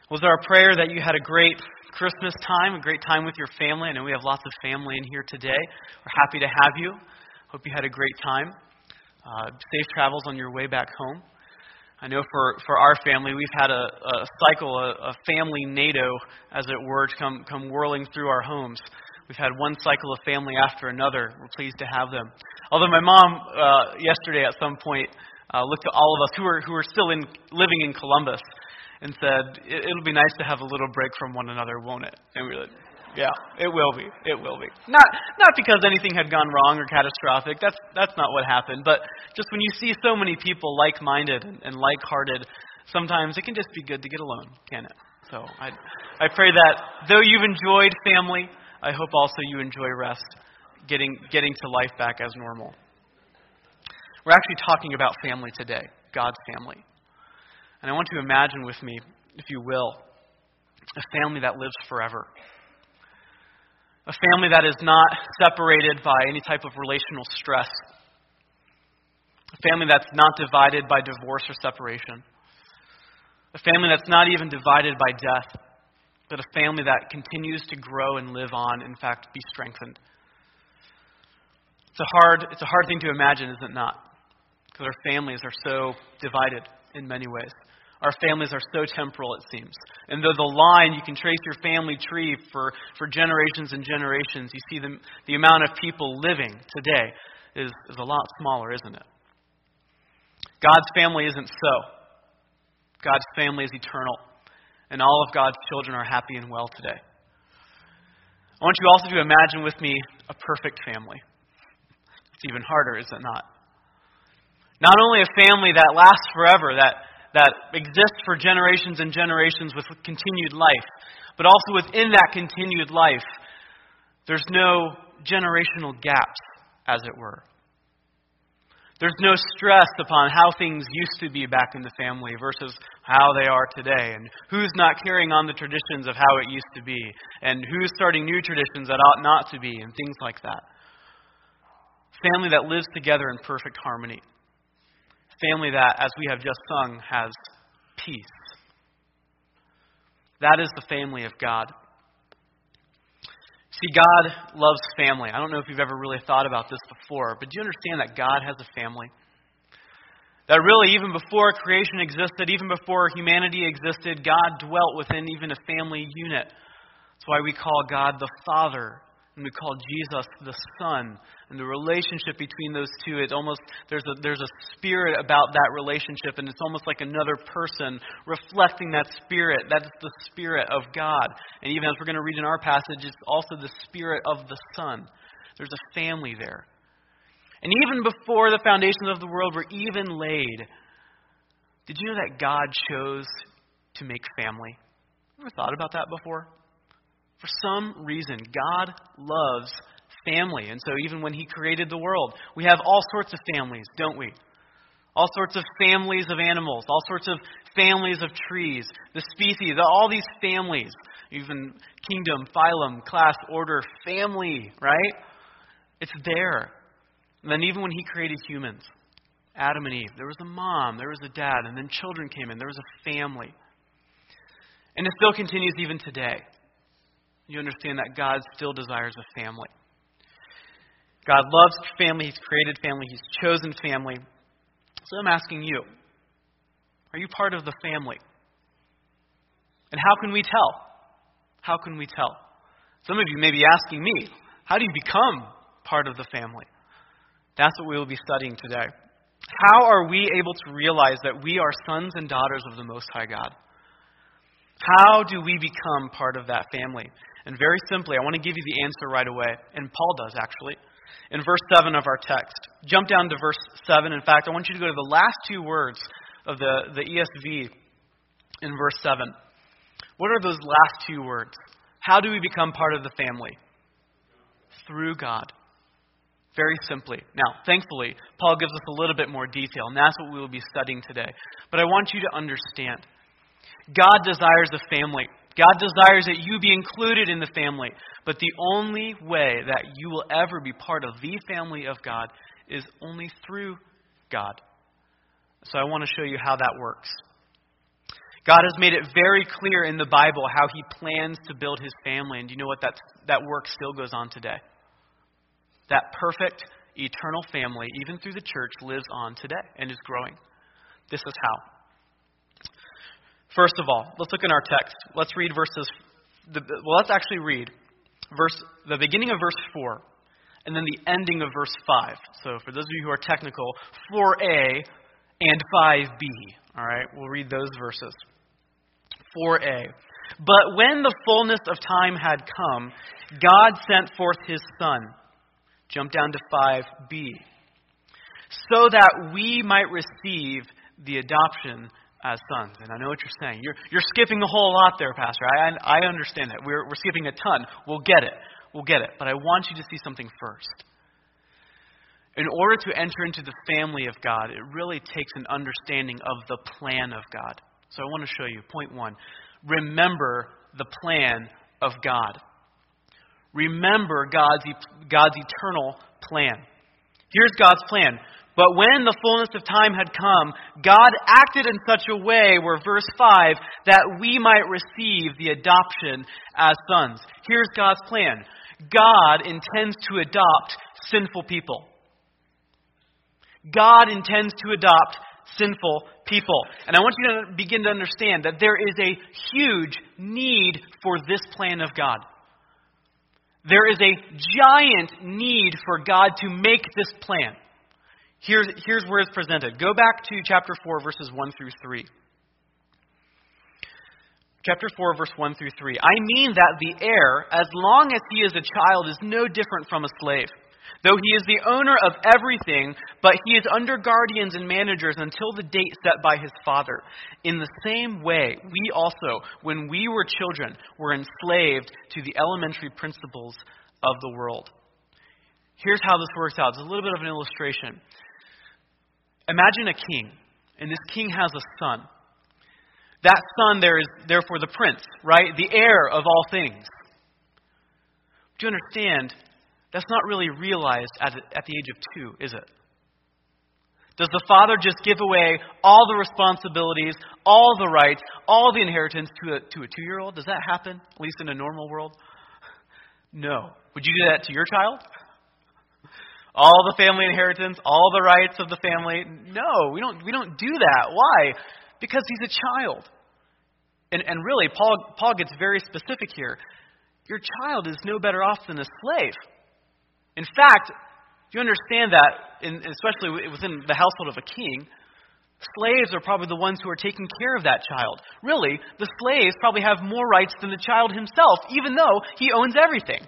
Was our prayer that you had a great Christmas time, a great time with your family? I know we have lots of family in here today. We're happy to have you. Hope you had a great time. Safe travels on your way back home. I know for our family, we've had a cycle, a family NATO, as it were, come whirling through our homes. We've had one cycle of family after another. We're pleased to have them. Although my mom, yesterday at some point, looked at all of us who are still living in Columbus and said, it'll be nice to have a little break from one another, won't it? And we were like, yeah, it will be. It will be. Not because anything had gone wrong or catastrophic. That's not what happened. But just when you see so many people like-minded and like-hearted, sometimes it can just be good to get alone, can't it? So I pray that though you've enjoyed family, I hope also you enjoy rest, getting to life back as normal. We're actually talking about family today, God's family. And I want you to imagine with me, if you will, a family that lives forever. A family that is not separated by any type of relational stress. A family that's not divided by divorce or separation. A family that's not even divided by death, but a family that continues to grow and live on, in fact, be strengthened. It's a hard thing to imagine, is it not? Because our families are so divided in many ways. Our families are so temporal, it seems. And though the line, you can trace your family tree for generations and generations, you see the amount of people living today is a lot smaller, isn't it? God's family isn't so. God's family is eternal. And all of God's children are happy and well today. I want you also to imagine with me a perfect family. It's even harder, is it not? Not only a family that lasts forever, that exists for generations and generations with continued life, but also within that continued life, there's no generational gaps, as it were. There's no stress upon how things used to be back in the family versus how they are today, and who's not carrying on the traditions of how it used to be, and who's starting new traditions that ought not to be, and things like that. Family that lives together in perfect harmony. Family that, as we have just sung, has peace. That is the family of God. See, God loves family. I don't know if you've ever really thought about this before, but do you understand that God has a family? That really, even before creation existed, even before humanity existed, God dwelt within even a family unit. That's why we call God the Father, and we call Jesus the Son. And the relationship between those two, there's a spirit about that relationship, and it's almost like another person reflecting that spirit. That's the Spirit of God. And even as we're going to read in our passage, it's also the Spirit of the Son. There's a family there. And even before the foundations of the world were even laid, did you know that God chose to make family? Ever thought about that before? For some reason, God loves family. And so even when He created the world, we have all sorts of families, don't we? All sorts of families of animals, all sorts of families of trees, the species, all these families, even kingdom, phylum, class, order, family, right? It's there. And then even when He created humans, Adam and Eve, there was a mom, there was a dad, and then children came in. There was a family. And it still continues even today. You understand that God still desires a family. God loves family. He's created family. He's chosen family. So I'm asking you, are you part of the family? And how can we tell? How can we tell? Some of you may be asking me, how do you become part of the family? That's what we will be studying today. How are we able to realize that we are sons and daughters of the Most High God? How do we become part of that family? And very simply, I want to give you the answer right away. And Paul does, actually. In verse 7 of our text. Jump down to verse 7. In fact, I want you to go to the last two words of the ESV in verse 7. What are those last two words? How do we become part of the family? Through God. Very simply. Now, thankfully, Paul gives us a little bit more detail, and that's what we will be studying today. But I want you to understand. God desires a family. God desires that you be included in the family. But the only way that you will ever be part of the family of God is only through God. So I want to show you how that works. God has made it very clear in the Bible how He plans to build His family. And do you know what? That work still goes on today. That perfect, eternal family, even through the church, lives on today and is growing. This is how. First of all, let's look in our text. Let's read let's actually read the beginning of verse 4 and then the ending of verse 5. So for those of you who are technical, 4a and 5b. All right, we'll read those verses. 4a. But when the fullness of time had come, God sent forth His Son. Jump down to 5b. So that we might receive the adoption as sons. And I know what you're saying. You're skipping a whole lot there, Pastor. I understand that. We're skipping a ton. We'll get it. But I want you to see something first. In order to enter into the family of God, it really takes an understanding of the plan of God. So I want to show you. Point 1. Remember the plan of God. Remember God's eternal plan. Here's God's plan. But when the fullness of time had come, God acted in such a way, where verse 5, that we might receive the adoption as sons. Here's God's plan. God intends to adopt sinful people. God intends to adopt sinful people. And I want you to begin to understand that there is a huge need for this plan of God. There is a giant need for God to make this plan. Here's where it's presented. Go back to chapter 4, verses 1 through 3. Chapter 4, verse 1 through 3. I mean that the heir, as long as he is a child, is no different from a slave, though he is the owner of everything, but he is under guardians and managers until the date set by his father. In the same way, we also, when we were children, were enslaved to the elementary principles of the world. Here's how this works out. It's a little bit of an illustration. Imagine a king, and this king has a son. That son there is therefore the prince, right? The heir of all things. Do you understand? That's not really realized at the age of 2, is it? Does the father just give away all the responsibilities, all the rights, all the inheritance to a 2-year-old? Does that happen, at least in a normal world? No. Would you do that to your child? All the family inheritance, all the rights of the family? No, we don't do that. Why? Because he's a child. And really, Paul gets very specific here. Your child is no better off than a slave. In fact, you understand that, especially within the household of a king, slaves are probably the ones who are taking care of that child. Really, the slaves probably have more rights than the child himself, even though he owns everything.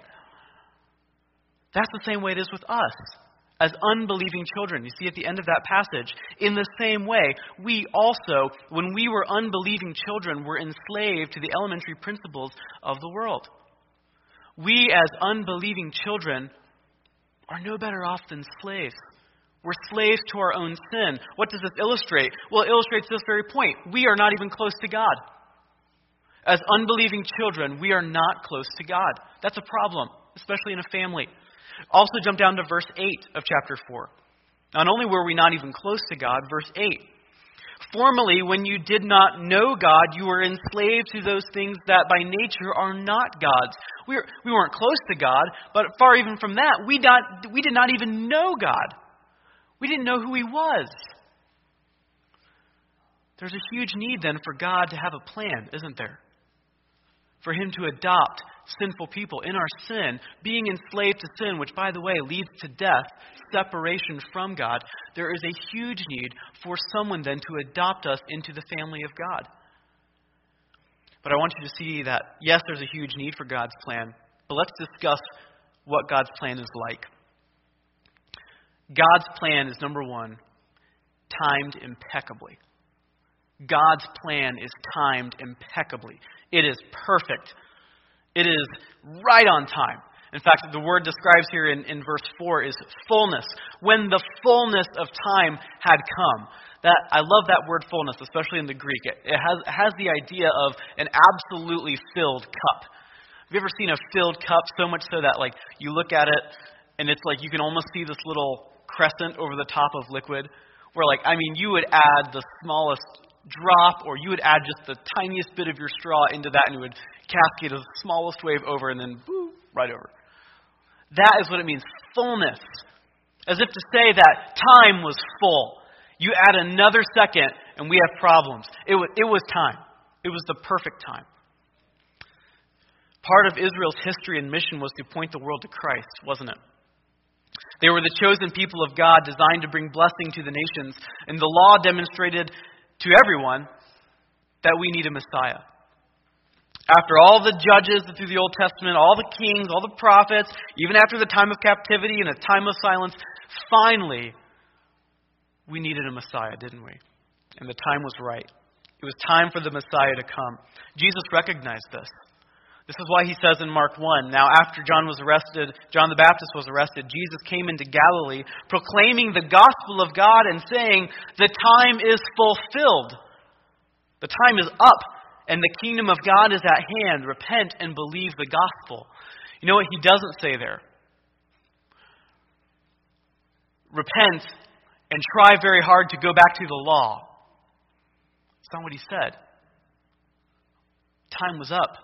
That's the same way it is with us as unbelieving children. You see at the end of that passage, in the same way, we also, when we were unbelieving children, were enslaved to the elementary principles of the world. We as unbelieving children are no better off than slaves. We're slaves to our own sin. What does this illustrate? Well, it illustrates this very point. We are not even close to God. As unbelieving children, we are not close to God. That's a problem, especially in a family. Also jump down to verse 8 of chapter 4. Not only were we not even close to God, verse 8. Formerly, when you did not know God, you were enslaved to those things that by nature are not God's. We weren't close to God, but far even from that, we did not even know God. We didn't know who He was. There's a huge need then for God to have a plan, isn't there? For Him to adopt sinful people in our sin, being enslaved to sin, which, by the way, leads to death, separation from God. There is a huge need for someone then to adopt us into the family of God. But I want you to see that, yes, there's a huge need for God's plan, but let's discuss what God's plan is like. God's plan is, number one, timed impeccably. God's plan is timed impeccably. It is perfect. It is right on time. In fact, the word describes here in verse 4 is fullness. When the fullness of time had come. I love that word fullness, especially in the Greek. It has the idea of an absolutely filled cup. Have you ever seen a filled cup so much so that like you look at it and it's like you can almost see this little crescent over the top of liquid? Where you would add the smallest drop, or you would add just the tiniest bit of your straw into that, and it would cascade the smallest wave over, and then boom, right over. That is what it means, fullness. As if to say that time was full. You add another second, and we have problems. It was time. It was the perfect time. Part of Israel's history and mission was to point the world to Christ, wasn't it? They were the chosen people of God, designed to bring blessing to the nations, and the law demonstrated to everyone that we need a Messiah. After all the judges through the Old Testament, all the kings, all the prophets, even after the time of captivity and a time of silence, finally, we needed a Messiah, didn't we? And the time was right. It was time for the Messiah to come. Jesus recognized this. This is why he says in Mark 1, now after John the Baptist was arrested, Jesus came into Galilee, proclaiming the gospel of God and saying, the time is fulfilled. The time is up, and the kingdom of God is at hand. Repent and believe the gospel. You know what he doesn't say there? Repent and try very hard to go back to the law. That's not what he said. Time was up.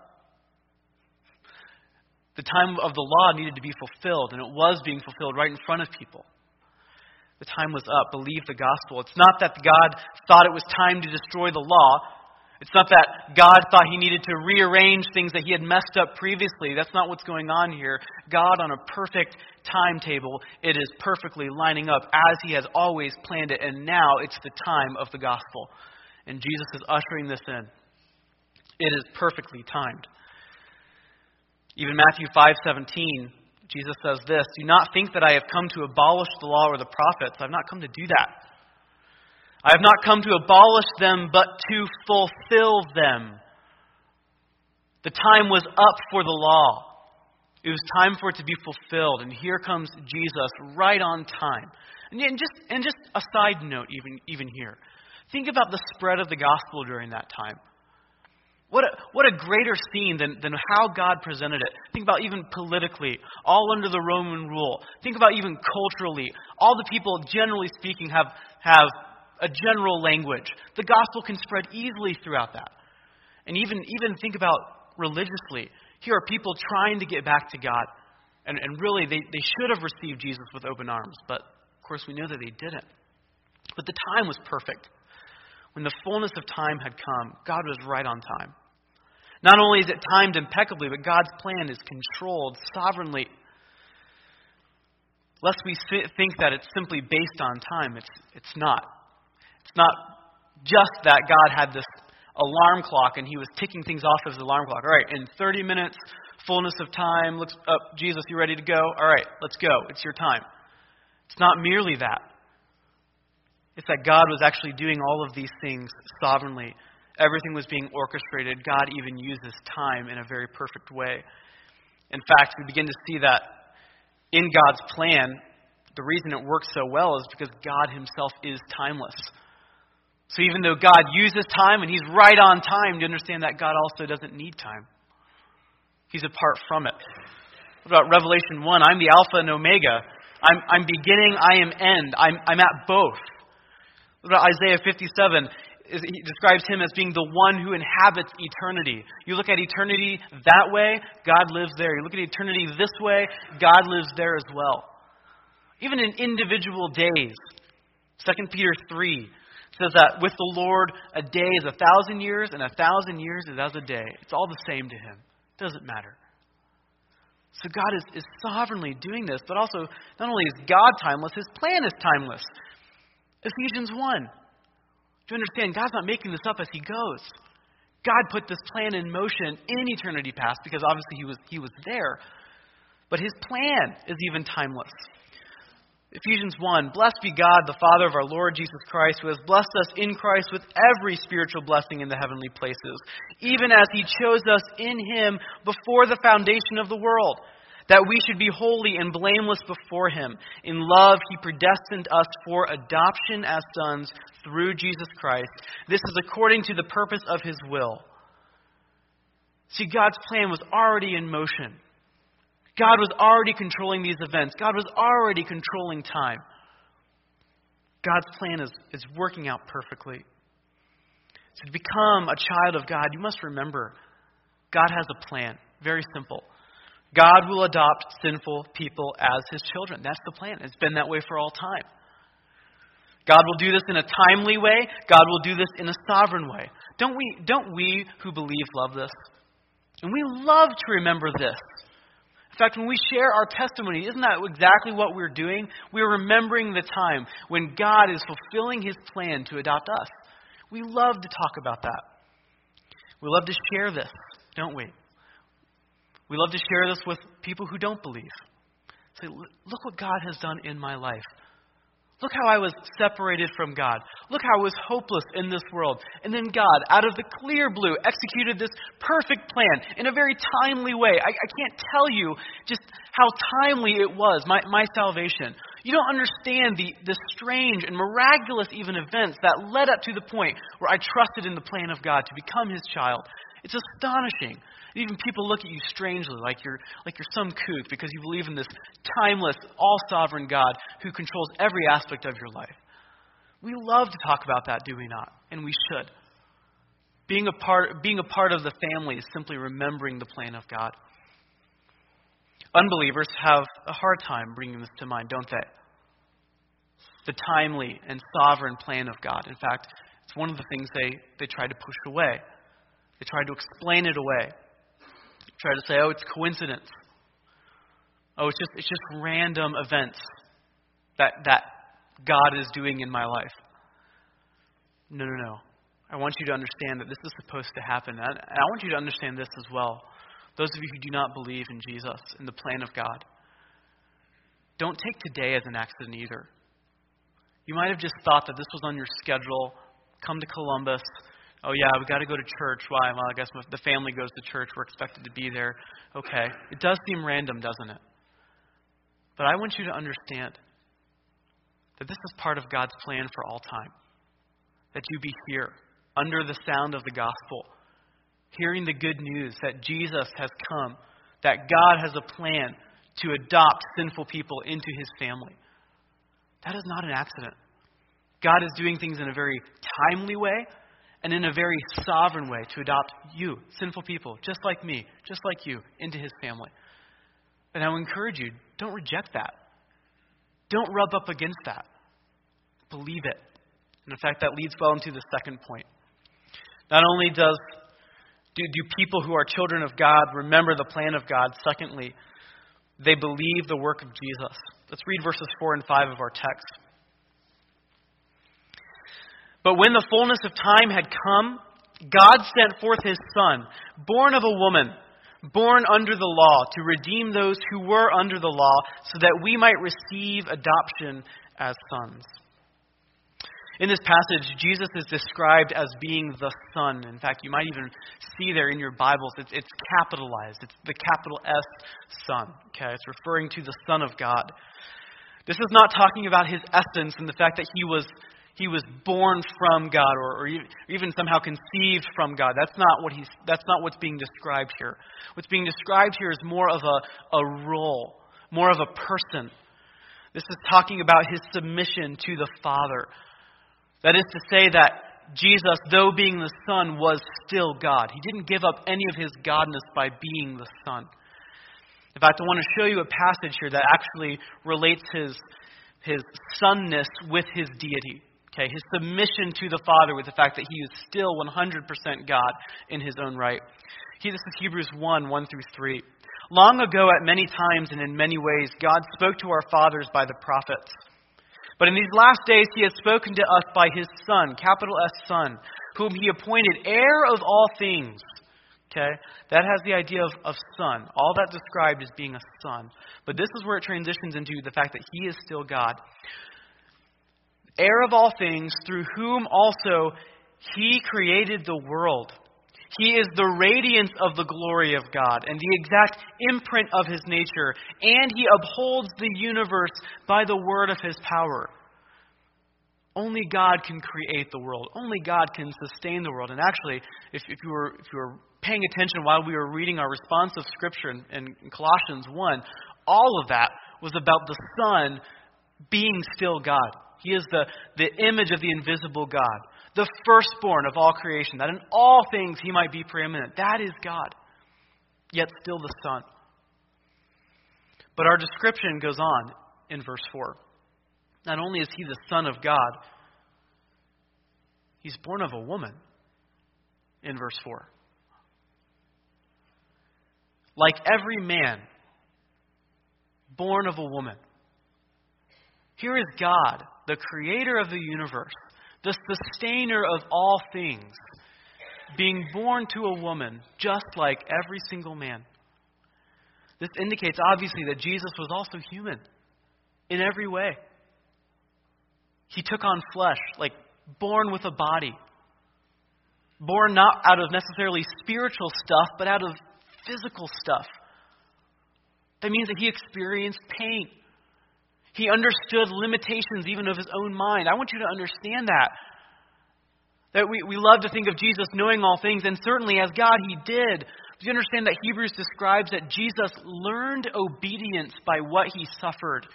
The time of the law needed to be fulfilled, and it was being fulfilled right in front of people. The time was up. Believe the gospel. It's not that God thought it was time to destroy the law. It's not that God thought he needed to rearrange things that he had messed up previously. That's not what's going on here. God, on a perfect timetable, it is perfectly lining up as he has always planned it, and now it's the time of the gospel. And Jesus is ushering this in. It is perfectly timed. Even Matthew 5:17, Jesus says this, do not think that I have come to abolish the law or the prophets. I have not come to do that. I have not come to abolish them, but to fulfill them. The time was up for the law. It was time for it to be fulfilled. And here comes Jesus right on time. And just a side note even here. Think about the spread of the gospel during that time. What a greater scene than how God presented it. Think about even politically, all under the Roman rule. Think about even culturally. All the people, generally speaking, have a general language. The gospel can spread easily throughout that. And even think about religiously. Here are people trying to get back to God. And really, they should have received Jesus with open arms. But, of course, we know that they didn't. But the time was perfect. When the fullness of time had come, God was right on time. Not only is it timed impeccably, but God's plan is controlled sovereignly. Lest we think that it's simply based on time. It's not. It's not just that God had this alarm clock and he was ticking things off of his alarm clock. All right, in 30 minutes, fullness of time, looks up, Jesus, you ready to go? All right, let's go. It's your time. It's not merely that. It's that God was actually doing all of these things sovereignly. Everything was being orchestrated. God even uses time in a very perfect way. In fact, we begin to see that in God's plan, the reason it works so well is because God himself is timeless. So even though God uses time and he's right on time, to understand that God also doesn't need time. He's apart from it. What about Revelation 1? I'm the Alpha and Omega. I'm beginning, I am end. I'm at both. What about Isaiah 57? He describes him as being the one who inhabits eternity. You look at eternity that way, God lives there. You look at eternity this way, God lives there as well. Even in individual days. 2 Peter 3 says that with the Lord, a day is 1,000 years, and 1,000 years is as a day. It's all the same to him. It doesn't matter. So God is sovereignly doing this, but also, not only is God timeless, his plan is timeless. Ephesians 1. Do you understand? God's not making this up as he goes. God put this plan in motion in eternity past because obviously he was there. But his plan is even timeless. Ephesians 1, blessed be God, the Father of our Lord Jesus Christ, who has blessed us in Christ with every spiritual blessing in the heavenly places, even as he chose us in him before the foundation of the world, that we should be holy and blameless before him. In love, he predestined us for adoption as sons through Jesus Christ. This is according to the purpose of his will. See, God's plan was already in motion. God was already controlling these events. God was already controlling time. God's plan is working out perfectly. So to become a child of God, you must remember God has a plan. Very simple. God will adopt sinful people as his children. That's the plan. It's been that way for all time. God will do this in a timely way. God will do this in a sovereign way. Don't we who believe love this? And we love to remember this. In fact, when we share our testimony, isn't that exactly what we're doing? We're remembering the time when God is fulfilling his plan to adopt us. We love to talk about that. We love to share this, don't we? We love to share this with people who don't believe. Say, look what God has done in my life. Look how I was separated from God. Look how I was hopeless in this world. And then God, out of the clear blue, executed this perfect plan in a very timely way. I can't tell you just how timely it was, my salvation. You don't understand the strange and miraculous even events that led up to the point where I trusted in the plan of God to become his child. It's astonishing. Even people look at you strangely, like you're some kook, because you believe in this timeless, all-sovereign God who controls every aspect of your life. We love to talk about that, do we not? And we should. Being a part of the family is simply remembering the plan of God. Unbelievers have a hard time bringing this to mind, don't they? The timely and sovereign plan of God. In fact, it's one of the things they try to push away. They try to explain it away. Try to say, oh, it's coincidence. Oh, it's just random events that God is doing in my life. No. I want you to understand that this is supposed to happen. And I want you to understand this as well. Those of you who do not believe in Jesus, in the plan of God, don't take today as an accident either. You might have just thought that this was on your schedule. Come to Columbus. Oh, yeah, we got to go to church. Why? Well, I guess if the family goes to church, we're expected to be there. Okay. It does seem random, doesn't it? But I want you to understand that this is part of God's plan for all time. That you be here, under the sound of the gospel, hearing the good news that Jesus has come, that God has a plan to adopt sinful people into his family. That is not an accident. God is doing things in a very timely way, and in a very sovereign way to adopt you, sinful people, just like me, just like you, into his family. And I will encourage you, don't reject that. Don't rub up against that. Believe it. And in fact, that leads well into the second point. Not only do people who are children of God remember the plan of God, secondly, they believe the work of Jesus. Let's read verses 4 and 5 of our text. But when the fullness of time had come, God sent forth his Son, born of a woman, born under the law, to redeem those who were under the law, so that we might receive adoption as sons. In this passage, Jesus is described as being the Son. In fact, you might even see there in your Bibles, it's capitalized. It's the capital S, Son. Okay, it's referring to the Son of God. This is not talking about his essence and the fact that he was born from God or even somehow conceived from God. That's not what's being described here. What's being described here is more of a role, more of a person. This is talking about his submission to the Father. That is to say that Jesus, though being the Son, was still God. He didn't give up any of his godness by being the Son. In fact, I want to show you a passage here that actually relates his sonness with his deity. Okay, his submission to the Father with the fact that he is still 100% God in his own right. This is Hebrews 1 through 3. Long ago, at many times and in many ways, God spoke to our fathers by the prophets. But in these last days, he has spoken to us by his Son, capital S Son, whom he appointed heir of all things. Okay, that has the idea of son. All that described as being a son. But this is where it transitions into the fact that he is still God. Heir of all things, through whom also he created the world. He is the radiance of the glory of God and the exact imprint of his nature, and he upholds the universe by the word of his power. Only God can create the world. Only God can sustain the world. And actually, if you were paying attention while we were reading our responsive scripture in Colossians 1, all of that was about the Son being still God. He is the image of the invisible God. the firstborn of all creation, that in all things he might be preeminent. That is God, yet still the Son. But our description goes on in verse 4. Not only is he the Son of God, he's born of a woman in verse 4. Like every man, born of a woman. Here is God, the creator of the universe, the sustainer of all things, being born to a woman just like every single man. This indicates, obviously, that Jesus was also human in every way. He took on flesh, like born with a body. Born not out of necessarily spiritual stuff, but out of physical stuff. That means that he experienced pain. He understood limitations even of his own mind. I want you to understand that. That we love to think of Jesus knowing all things, and certainly as God he did. Do you understand that Hebrews describes that Jesus learned obedience by what he suffered?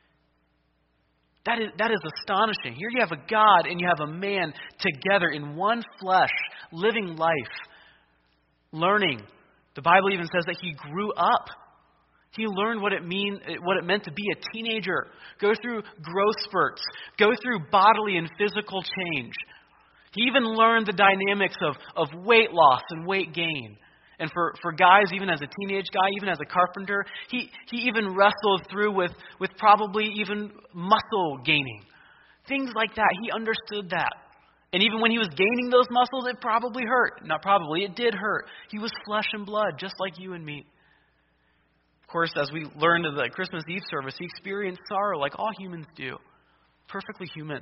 That is astonishing. Here you have a God and you have a man together in one flesh, living life, learning. The Bible even says that he grew up. He learned what it meant to be a teenager, go through growth spurts, go through bodily and physical change. He even learned the dynamics of weight loss and weight gain. And for guys, even as a teenage guy, even as a carpenter, he even wrestled through with probably even muscle gaining. Things like that. He understood that. And even when he was gaining those muscles, it probably hurt. Not probably, it did hurt. He was flesh and blood, just like you and me. Of course, as we learned in the Christmas Eve service, he experienced sorrow like all humans do. Perfectly human.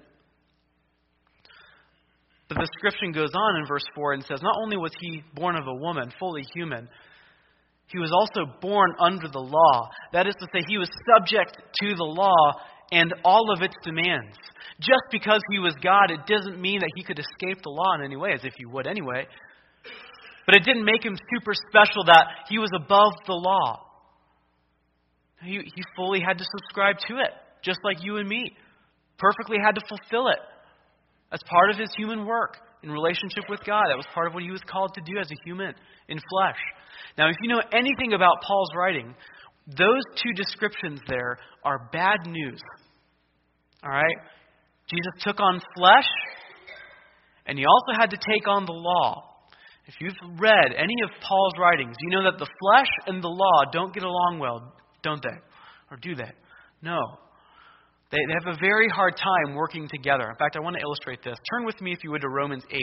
But the description goes on in verse 4 and says, not only was he born of a woman, fully human, he was also born under the law. That is to say, he was subject to the law and all of its demands. Just because he was God, it doesn't mean that he could escape the law in any way, as if you would anyway. But it didn't make him super special that he was above the law. He fully had to subscribe to it, just like you and me. Perfectly had to fulfill it. As part of his human work in relationship with God. That was part of what he was called to do as a human in flesh. Now, if you know anything about Paul's writing, those two descriptions there are bad news. All right? Jesus took on flesh, and he also had to take on the law. If you've read any of Paul's writings, you know that the flesh and the law don't get along well, don't they? Or do they? No. They have a very hard time working together. In fact, I want to illustrate this. Turn with me, if you would, to Romans 8.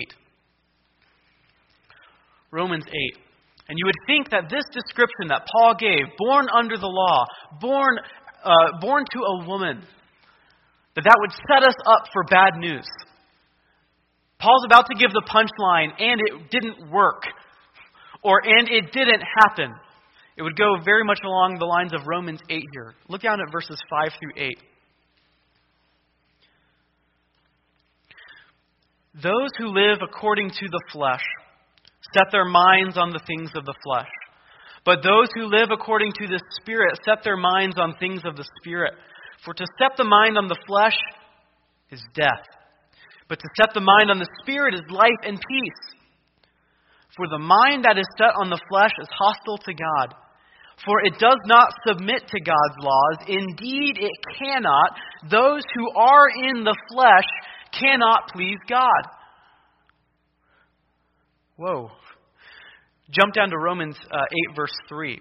Romans 8. And you would think that this description that Paul gave, born under the law, born to a woman, that would set us up for bad news. Paul's about to give the punchline, and it didn't work. And it didn't happen. It would go very much along the lines of Romans 8 here. Look down at verses 5 through 8. Those who live according to the flesh set their minds on the things of the flesh. But those who live according to the Spirit set their minds on things of the Spirit. For to set the mind on the flesh is death. But to set the mind on the Spirit is life and peace. For the mind that is set on the flesh is hostile to God. For it does not submit to God's laws. Indeed, it cannot. Those who are in the flesh cannot please God. Whoa. Jump down to Romans 8, verse 3.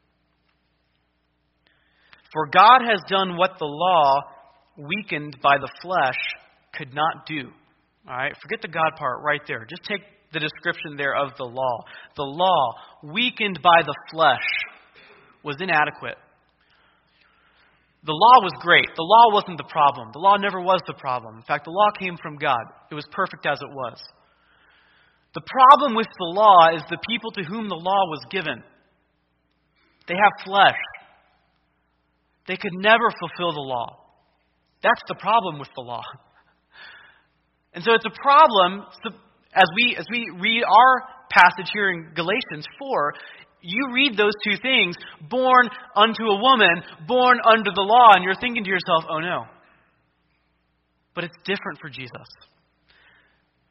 For God has done what the law, weakened by the flesh, could not do. All right, forget the God part right there. Just take the description there of the law. The law, weakened by the flesh, was inadequate. The law was great. The law wasn't the problem. The law never was the problem. In fact, the law came from God. It was perfect as it was. The problem with the law is the people to whom the law was given. They have flesh. They could never fulfill the law. That's the problem with the law. And so it's a problem, as we read our passage here in Galatians 4, you read those two things, born unto a woman, born under the law, and you're thinking to yourself, oh no. But it's different for Jesus.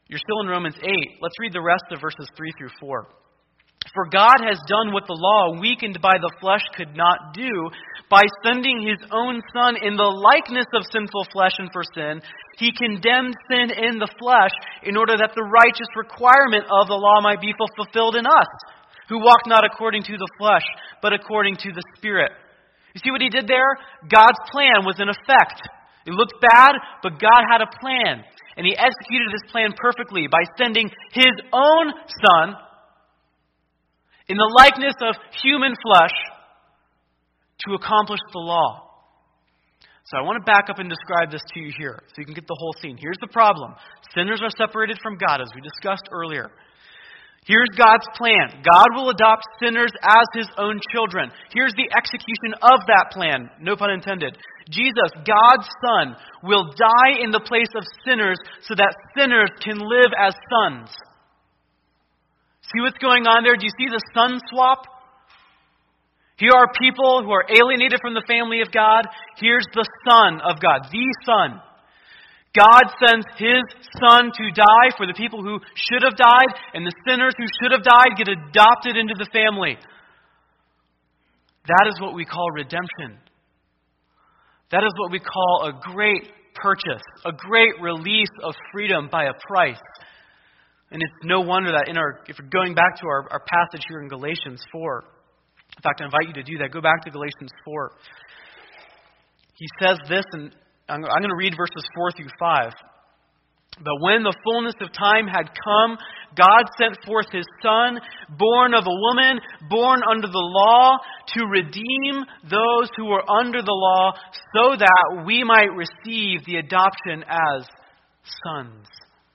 You're still in Romans 8. Let's read the rest of verses 3 through 4. For God has done what the law, weakened by the flesh, could not do. By sending his own Son in the likeness of sinful flesh and for sin, he condemned sin in the flesh in order that the righteous requirement of the law might be fulfilled in us, who walk not according to the flesh, but according to the Spirit. You see what he did there? God's plan was in effect. It looked bad, but God had a plan. And he executed his plan perfectly by sending his own Son in the likeness of human flesh to accomplish the law. So I want to back up and describe this to you here so you can get the whole scene. Here's the problem. Sinners are separated from God, as we discussed earlier. Here's God's plan. God will adopt sinners as his own children. Here's the execution of that plan. No pun intended. Jesus, God's Son, will die in the place of sinners so that sinners can live as sons. See what's going on there? Do you see the son swap? Here are people who are alienated from the family of God. Here's the Son of God, the Son. God sends his Son to die for the people who should have died, and the sinners who should have died get adopted into the family. That is what we call redemption. That is what we call a great purchase, a great release of freedom by a price. And it's no wonder that if we're going back to our passage here in Galatians 4, in fact, I invite you to do that. Go back to Galatians 4. He says this, and I'm going to read verses 4 through 5. But when the fullness of time had come, God sent forth his Son, born of a woman, born under the law, to redeem those who were under the law, so that we might receive the adoption as sons.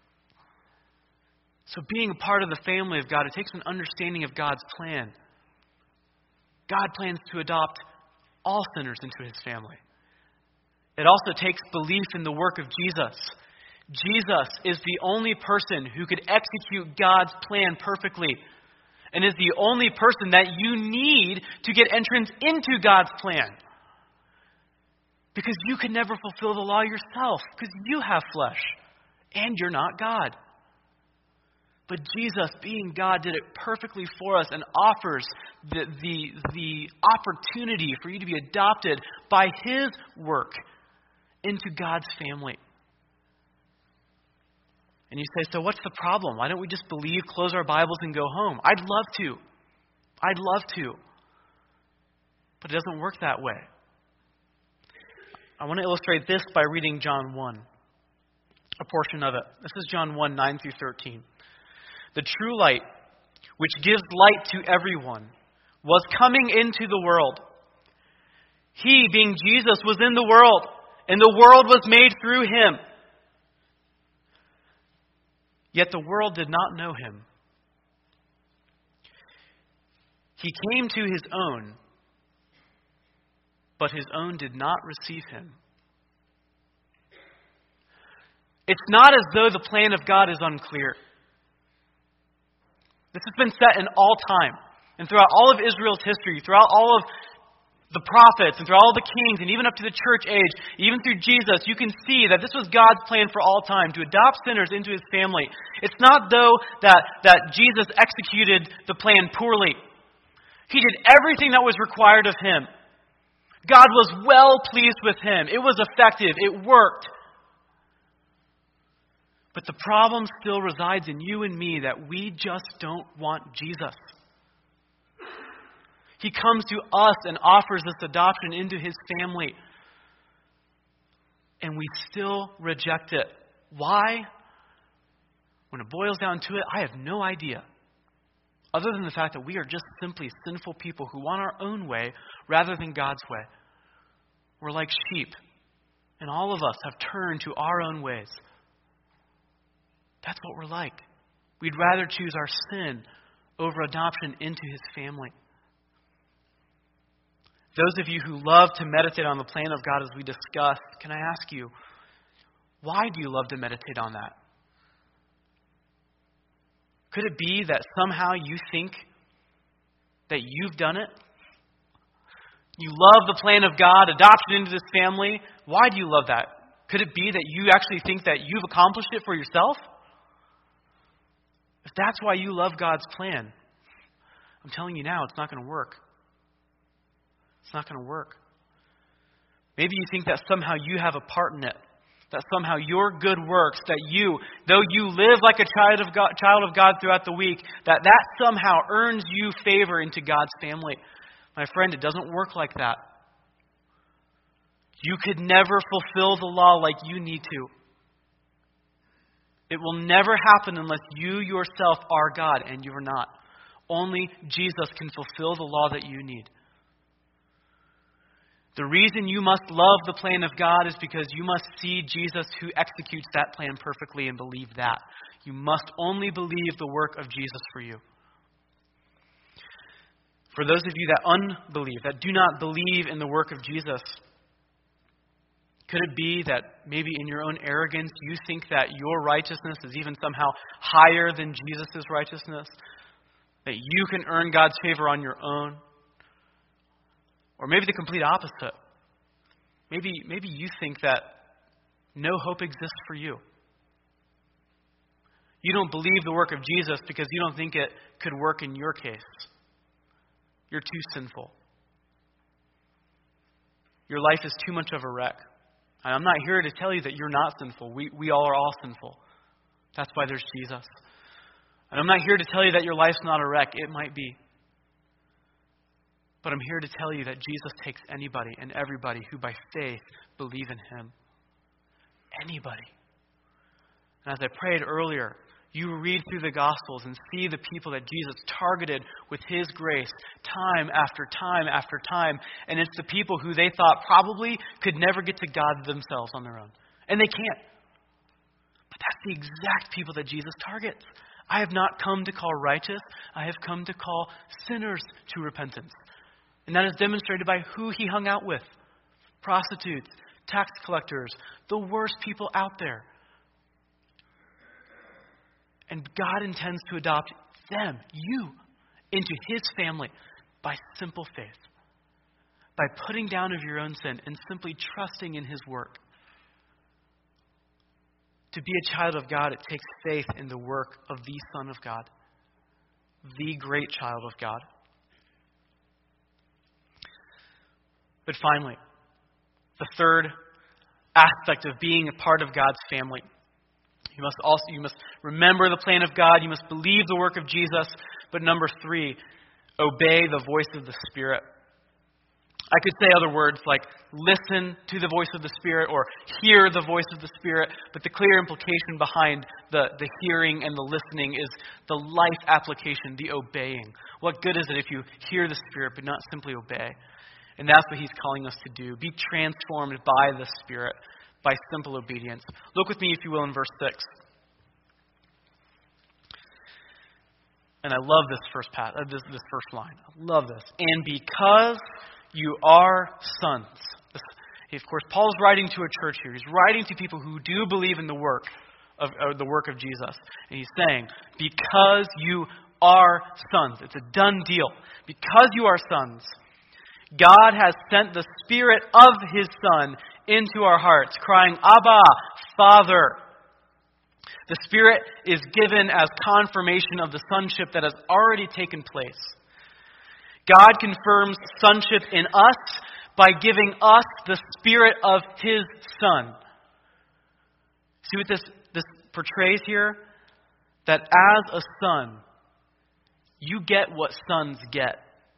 So being a part of the family of God, it takes an understanding of God's plan. God plans to adopt all sinners into his family. It also takes belief in the work of Jesus. Jesus is the only person who could execute God's plan perfectly, and is the only person that you need to get entrance into God's plan. Because you could never fulfill the law yourself, because you have flesh, and you're not God. But Jesus, being God, did it perfectly for us and offers the opportunity for you to be adopted by his work into God's family. And you say, so what's the problem? Why don't we just believe, close our Bibles, and go home? I'd love to. But it doesn't work that way. I want to illustrate this by reading John 1, a portion of it. This is John 1, 9 through 13. The true light, which gives light to everyone, was coming into the world. He, being Jesus, was in the world, and the world was made through him. Yet the world did not know him. He came to his own, but his own did not receive him. It's not as though the plan of God is unclear. This has been set in all time. And throughout all of Israel's history, throughout all of the prophets, and throughout all the kings, and even up to the church age, even through Jesus, you can see that this was God's plan for all time, to adopt sinners into his family. It's not, though, that Jesus executed the plan poorly. He did everything that was required of him. God was well pleased with him. It was effective. It worked. But the problem still resides in you and me, that we just don't want Jesus. He comes to us and offers us adoption into his family. And we still reject it. Why? When it boils down to it, I have no idea. Other than the fact that we are just simply sinful people who want our own way rather than God's way. We're like sheep. And all of us have turned to our own ways. That's what we're like. We'd rather choose our sin over adoption into his family. Those of you who love to meditate on the plan of God as we discussed, can I ask you, why do you love to meditate on that? Could it be that somehow you think that you've done it? You love the plan of God, adoption into this family. Why do you love that? Could it be that you actually think that you've accomplished it for yourself? If that's why you love God's plan, I'm telling you now, it's not going to work. It's not going to work. Maybe you think that somehow you have a part in it. That somehow your good works, that you, though you live like a child of God throughout the week, that somehow earns you favor into God's family. My friend, it doesn't work like that. You could never fulfill the law like you need to. It will never happen unless you yourself are God, and you are not. Only Jesus can fulfill the law that you need. The reason you must love the plan of God is because you must see Jesus who executes that plan perfectly and believe that. You must only believe the work of Jesus for you. For those of you that unbelieve, that do not believe in the work of Jesus, could it be that maybe in your own arrogance you think that your righteousness is even somehow higher than Jesus' righteousness? That you can earn God's favor on your own? Or maybe the complete opposite. Maybe you think that no hope exists for you. You don't believe the work of Jesus because you don't think it could work in your case. You're too sinful. Your life is too much of a wreck. And I'm not here to tell you that you're not sinful. We all are all sinful. That's why there's Jesus. And I'm not here to tell you that your life's not a wreck. It might be. But I'm here to tell you that Jesus takes anybody and everybody who by faith believe in Him. Anybody. And as I prayed earlier, you read through the Gospels and see the people that Jesus targeted with His grace time after time after time. And it's the people who they thought probably could never get to God themselves on their own. And they can't. But that's the exact people that Jesus targets. I have not come to call righteous. I have come to call sinners to repentance. And that is demonstrated by who He hung out with. Prostitutes, tax collectors, the worst people out there. And God intends to adopt them, you, into His family by simple faith. By putting down of your own sin and simply trusting in His work. To be a child of God, it takes faith in the work of the Son of God. The great child of God. But finally, the third aspect of being a part of God's family. You must remember the plan of God. You must believe the work of Jesus. But number 3, obey the voice of the Spirit. I could say other words like listen to the voice of the Spirit or hear the voice of the Spirit. But the clear implication behind the hearing and the listening is the life application, the obeying. What good is it if you hear the Spirit but not simply obey? And that's what He's calling us to do. Be transformed by the Spirit, by simple obedience. Look with me, if you will, in verse 6. And I love this first line. I love this. And because you are sons. Of course, Paul's writing to a church here. He's writing to people who do believe in the work of Jesus. And he's saying, because you are sons. It's a done deal. Because you are sons, God has sent the Spirit of His Son into our hearts, crying, Abba, Father. The Spirit is given as confirmation of the sonship that has already taken place. God confirms sonship in us by giving us the Spirit of His Son. See what this portrays here? That as a son, you get what sons get.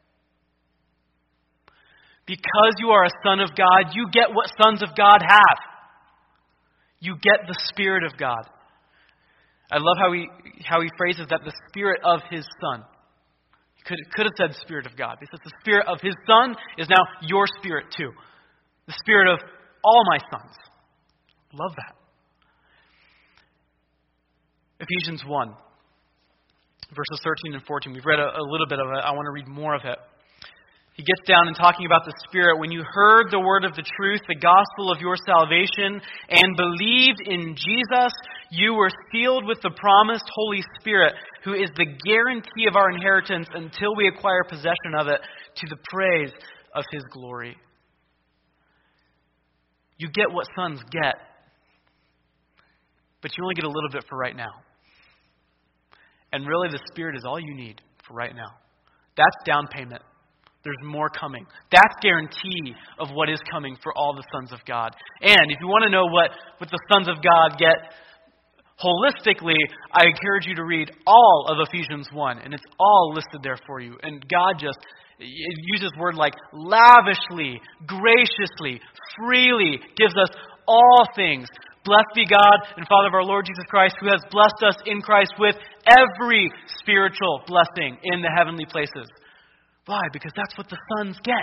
Because you are a son of God, you get what sons of God have. You get the Spirit of God. I love how he phrases that, the Spirit of His Son. He could have said Spirit of God. Because the Spirit of His Son is now your spirit too. The Spirit of all my sons. Love that. Ephesians 1, verses 13 and 14. We've read a little bit of it. I want to read more of it. He gets down and talking about the Spirit. When you heard the word of the truth, the gospel of your salvation, and believed in Jesus, you were sealed with the promised Holy Spirit, who is the guarantee of our inheritance until we acquire possession of it, to the praise of His glory. You get what sons get, but you only get a little bit for right now. And really, the Spirit is all you need for right now. That's down payment. There's more coming. That's guarantee of what is coming for all the sons of God. And if you want to know what the sons of God get holistically, I encourage you to read all of Ephesians 1. And it's all listed there for you. And God just uses word like lavishly, graciously, freely gives us all things. Blessed be God and Father of our Lord Jesus Christ, who has blessed us in Christ with every spiritual blessing in the heavenly places. Why? Because that's what the sons get.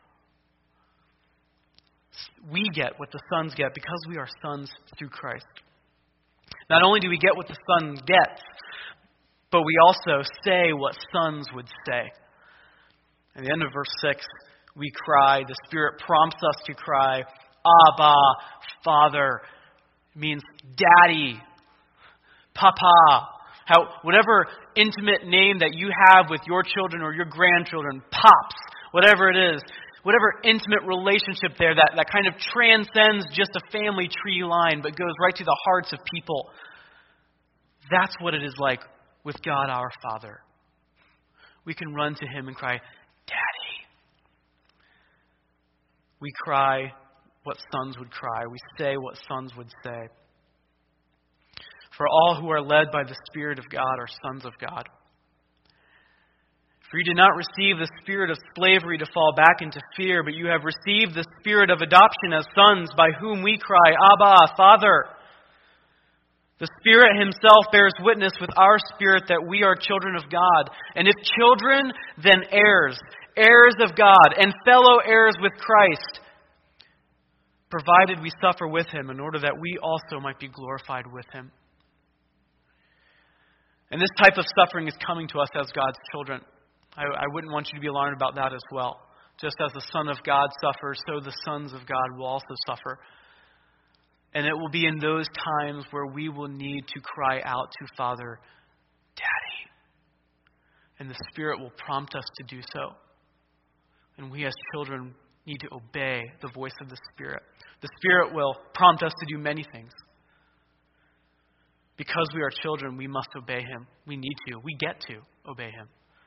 We get what the sons get because we are sons through Christ. Not only do we get what the son gets, but we also say what sons would say. At the end of verse 6, we cry. The Spirit prompts us to cry, Abba, Father. It means daddy, papa. Whatever intimate name that you have with your children or your grandchildren, pops, whatever it is, whatever intimate relationship there that kind of transcends just a family tree line but goes right to the hearts of people. That's what it is like with God our Father. We can run to Him and cry, Daddy. We cry what sons would cry. We say what sons would say. For all who are led by the Spirit of God are sons of God. For you did not receive the spirit of slavery to fall back into fear, but you have received the Spirit of adoption as sons, by whom we cry, Abba, Father. The Spirit Himself bears witness with our spirit that we are children of God. And if children, then heirs, heirs of God, and fellow heirs with Christ, provided we suffer with Him, in order that we also might be glorified with Him. And this type of suffering is coming to us as God's children. I wouldn't want you to be alarmed about that as well. Just as the Son of God suffers, so the sons of God will also suffer. And it will be in those times where we will need to cry out to Father, Daddy. And the Spirit will prompt us to do so. And we as children need to obey the voice of the Spirit. The Spirit will prompt us to do many things. Because we are children, we must obey Him. We need to. We get to obey Him.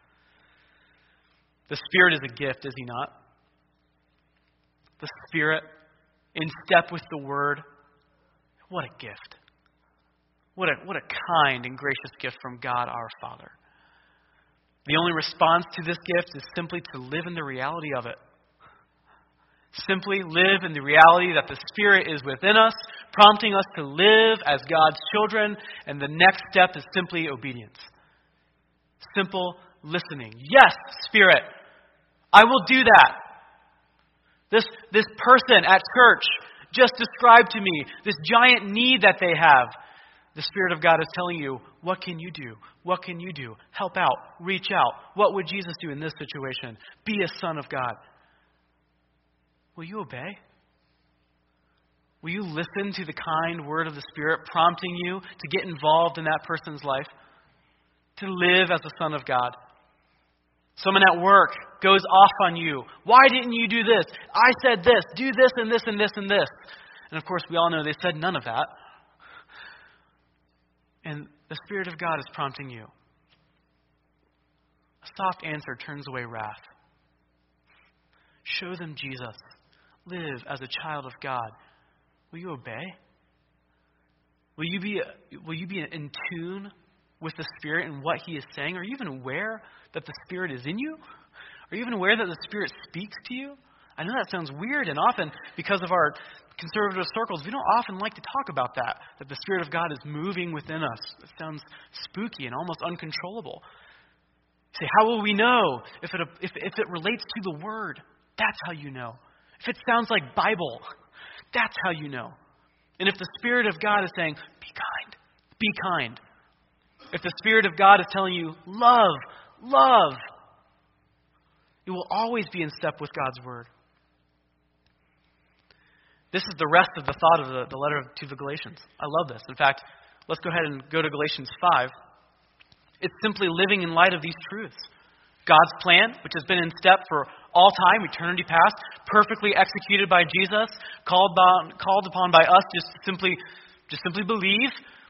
The Spirit is a gift, is He not? The Spirit, in step with the Word, what a gift. What a kind and gracious gift from God our Father. The only response to this gift is simply to live in the reality of it. Simply live in the reality that the Spirit is within us, prompting us to live as God's children, and the next step is simply obedience. Simple listening. Yes, Spirit, I will do that. This person at church just described to me this giant need that they have. The Spirit of God is telling you, what can you do? What can you do? Help out. Reach out. What would Jesus do in this situation? Be a son of God. Will you obey? Will you listen to the kind word of the Spirit prompting you to get involved in that person's life? To live as a son of God? Someone at work goes off on you. Why didn't you do this? I said this. Do this and this and this and this. And of course, we all know they said none of that. And the Spirit of God is prompting you. A soft answer turns away wrath. Show them Jesus. Live as a child of God. Will you obey? Will you be in tune with the Spirit and what He is saying? Are you even aware that the Spirit is in you? Are you even aware that the Spirit speaks to you? I know that sounds weird, and often, because of our conservative circles, we don't often like to talk about that the Spirit of God is moving within us. It sounds spooky and almost uncontrollable. You say, how will we know if it relates to the Word? That's how you know. If it sounds like Bible, that's how you know. And if the Spirit of God is saying, be kind, be kind. If the Spirit of God is telling you, love, love, you will always be in step with God's Word. This is the rest of the thought of the letter to the Galatians. I love this. In fact, let's go ahead and go to Galatians 5. It's simply living in light of these truths. God's plan, which has been in step for all time, eternity past, perfectly executed by Jesus, called upon by us just simply believe,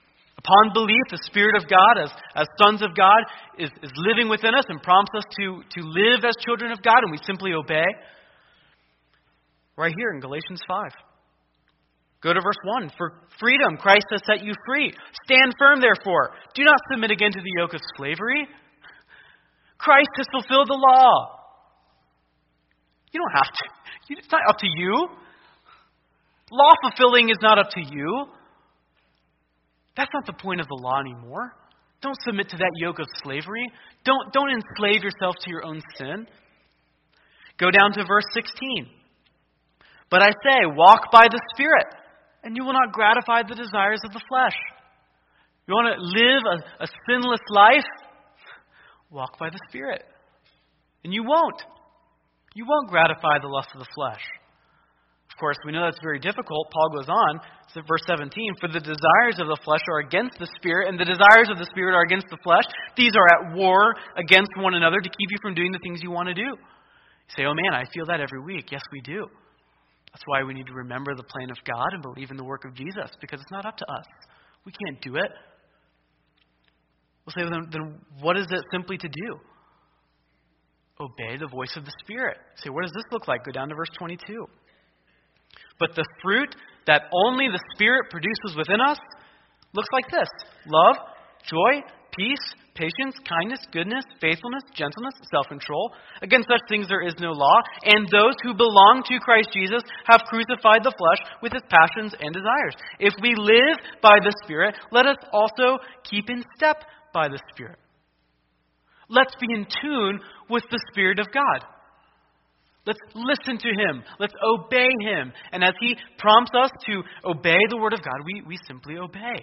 Upon belief, the Spirit of God, as sons of God, is living within us and prompts us to live as children of God, and we simply obey. Right here in Galatians 5. Go to verse 1. For freedom, Christ has set you free. Stand firm, therefore. Do not submit again to the yoke of slavery. Christ has fulfilled the law. You don't have to. It's not up to you. Law fulfilling is not up to you. That's not the point of the law anymore. Don't submit to that yoke of slavery. Don't enslave yourself to your own sin. Go down to verse 16. But I say, walk by the Spirit, and you will not gratify the desires of the flesh. You want to live a sinless life? Walk by the Spirit. And you won't. You won't gratify the lust of the flesh. Of course, we know that's very difficult. Paul goes on, so verse 17, for the desires of the flesh are against the Spirit, and the desires of the Spirit are against the flesh. These are at war against one another to keep you from doing the things you want to do. You say, oh man, I feel that every week. Yes, we do. That's why we need to remember the plan of God and believe in the work of Jesus, because it's not up to us. We can't do it. We'll say, then what is it simply to do? Obey the voice of the Spirit. Say, what does this look like? Go down to verse 22. But the fruit that only the Spirit produces within us looks like this: love, joy, peace, patience, kindness, goodness, faithfulness, gentleness, self-control. Against such things there is no law. And those who belong to Christ Jesus have crucified the flesh with its passions and desires. If we live by the Spirit, let us also keep in step by the Spirit. Let's be in tune with the Spirit of God. Let's listen to Him. Let's obey Him. And as He prompts us to obey the Word of God, we simply obey.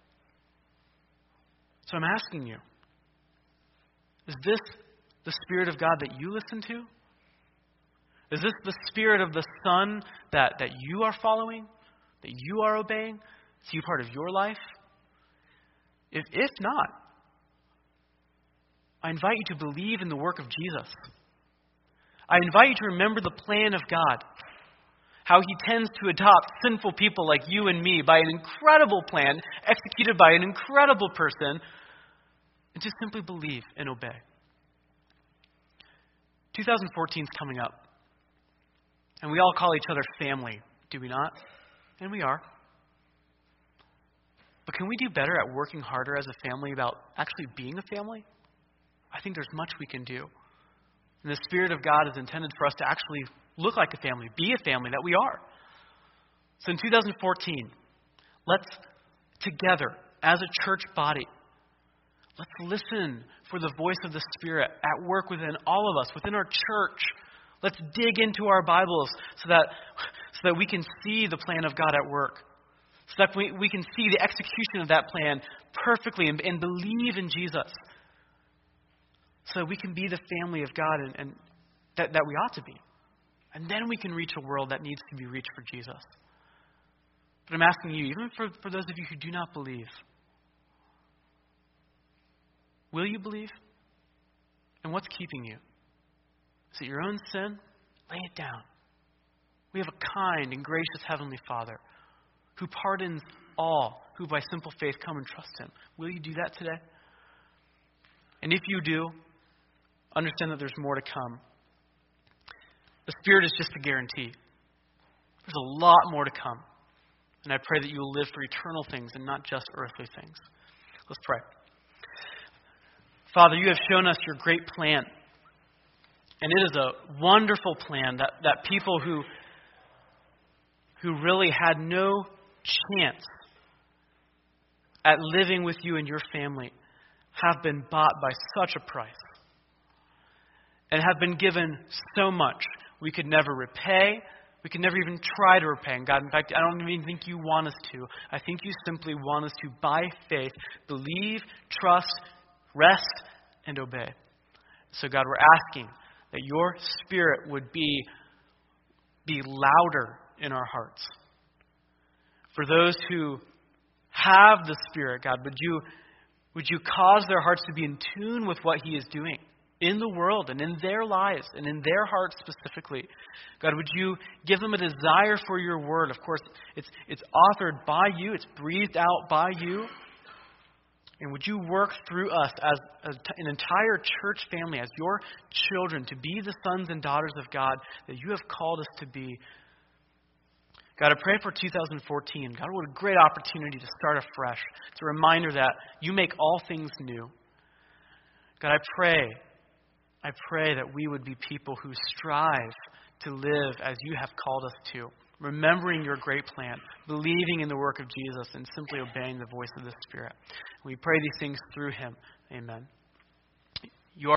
So I'm asking you, is this the Spirit of God that you listen to? Is this the Spirit of the Son that you are following, that you are obeying? Is He part of your life? If not, I invite you to believe in the work of Jesus. I invite you to remember the plan of God, how He tends to adopt sinful people like you and me by an incredible plan executed by an incredible person, and just simply believe and obey. 2014 is coming up, and we all call each other family, do we not? And we are. But can we do better at working harder as a family about actually being a family? I think there's much we can do. And the Spirit of God is intended for us to actually look like a family, be a family that we are. So in 2014, let's together, as a church body, let's listen for the voice of the Spirit at work within all of us, within our church. Let's dig into our Bibles so that we can see the plan of God at work. So that we can see the execution of that plan perfectly and believe in Jesus. So we can be the family of God and that we ought to be. And then we can reach a world that needs to be reached for Jesus. But I'm asking you, even for those of you who do not believe, will you believe? And what's keeping you? Is it your own sin? Lay it down. We have a kind and gracious Heavenly Father who pardons all who by simple faith come and trust Him. Will you do that today? And if you do, understand that there's more to come. The Spirit is just a guarantee. There's a lot more to come. And I pray that you will live for eternal things and not just earthly things. Let's pray. Father, you have shown us your great plan. And it is a wonderful plan that people who really had no chance at living with you and your family have been bought by such a price. And have been given so much we could never repay. We could never even try to repay. And God, in fact, I don't even think you want us to. I think you simply want us to, by faith, believe, trust, rest, and obey. So God, we're asking that your Spirit would be louder in our hearts. For those who have the Spirit, God, would you cause their hearts to be in tune with what He is doing in the world and in their lives and in their hearts specifically. God, would you give them a desire for your word? Of course, it's authored by you. It's breathed out by you. And would you work through us as an entire church family, as your children, to be the sons and daughters of God that you have called us to be? God, I pray for 2014. God, what a great opportunity to start afresh. It's a reminder that you make all things new. God, I pray that we would be people who strive to live as you have called us to, remembering your great plan, believing in the work of Jesus, and simply obeying the voice of the Spirit. We pray these things through him. Amen.